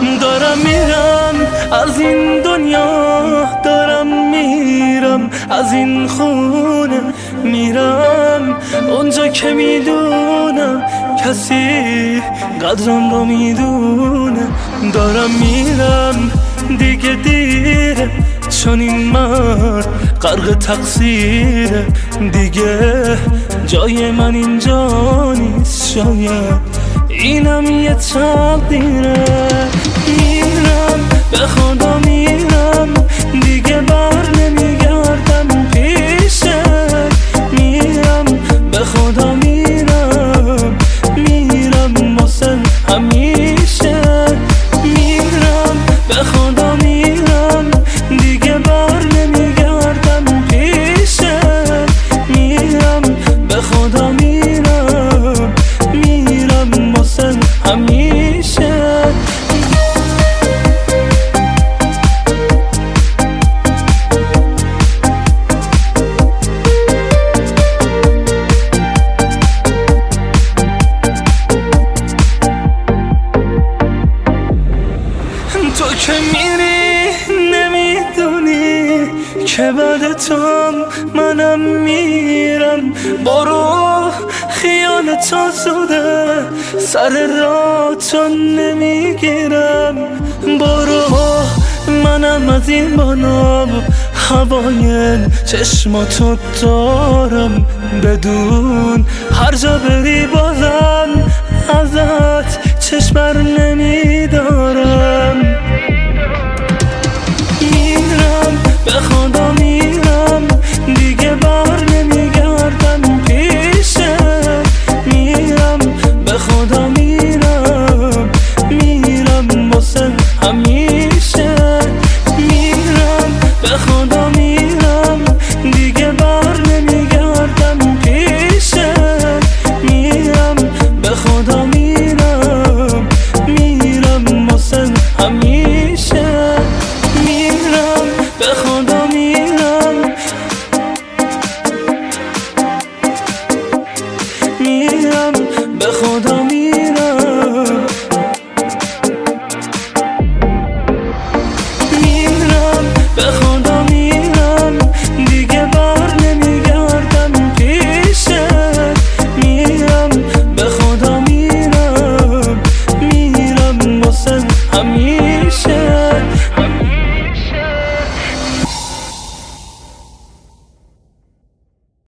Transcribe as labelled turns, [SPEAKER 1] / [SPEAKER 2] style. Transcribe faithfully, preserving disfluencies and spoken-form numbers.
[SPEAKER 1] دارم میرم از این دنیا، دارم میرم از این خونه، میرم اونجا که میدونم کسی قدرم رو میدونه. دارم میرم دیگه دیره، چون این مرد غرق تقصیره، دیگه جای من اینجا نیست، شاید اینم یه تقدیره. میرم به خدا میرم، دیگه بر نمیگردم پیشت. میرم به خدا میرم، میرم واسه همیشه. میرم به خدا میرم، دیگه بر نمیگردم پیشت. میرم به خدا میرم، میرم واسه همیشه. تو که میری نمیدونی که بعد تو منم میرم. برو خیال تو زوده، سر راه تو نمیگیرم. برو منم از این بالا هوای چشماتو دارم، بدون هر جا بری بازم ازت چشم بر نمیدارم.